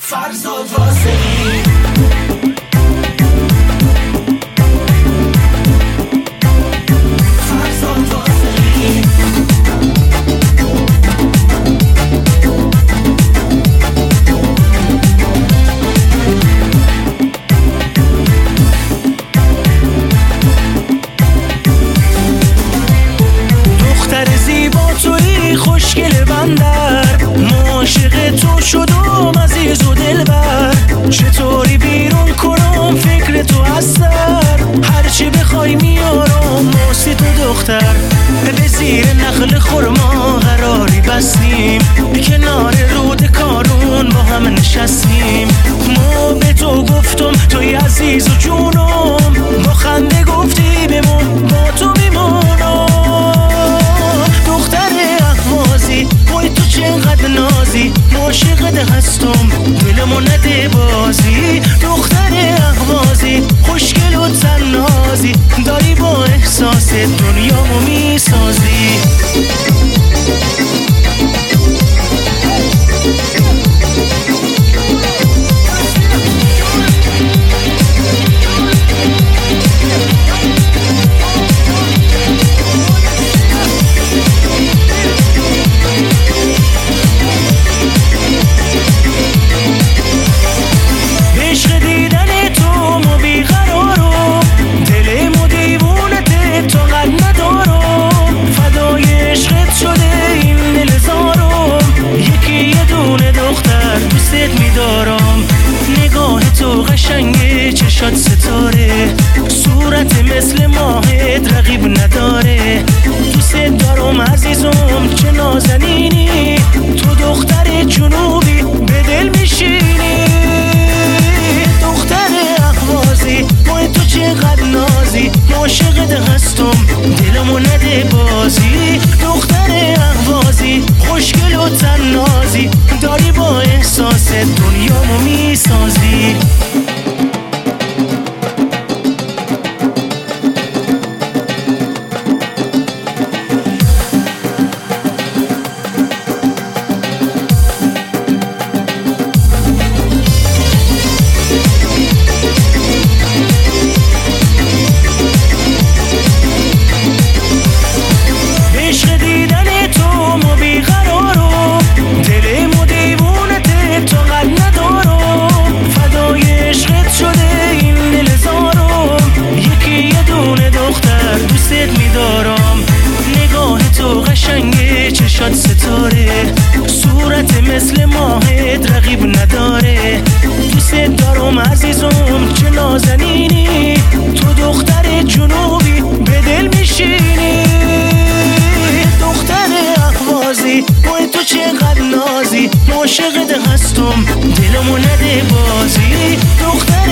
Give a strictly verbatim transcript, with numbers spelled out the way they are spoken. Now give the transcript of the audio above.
فرزاد واسمی فرزاد واسمی دختر زیبا توی خوشگل بندر عاشق تو شدم عزیز و دلبر چطوری بیرون کنم فکر تو از سر هرچی بخوای میارم واسه تو دختر به زیر نخل خرما قراری بستیم کنار رود کارون با هم نشستیم ما به تو گفتم توی عزیز و جونم با خنده گفتی بمون با تو میمونم دختر احوازی وای تو چقدر نازی عاشقت هستم دلمو نده بازی دختر احوازی خوشگل و تنازی داری با احساس دنیامو میسازی قشنگه چشات ستاره صورت مثل ماهت رقیب نداره دوست دارم عزیزم چه نازنینی تو دختر جنوبی به دل میشینی دختر احوازی وای تو چقدر نازی عاشقت هستم دلمو نده بازی دختر احوازی خوشگل و تنازی داری با احساس دنیامو میسازی قشنگه چشات ستاره صورت مثل ماهت رقیب نداره دوست دارم عزیزم چه نازنینی تو دختر جنوبی به دل میشینی دختر احوازی وای تو چقدر نازی عاشقت هستم دلمو نده بازی دختر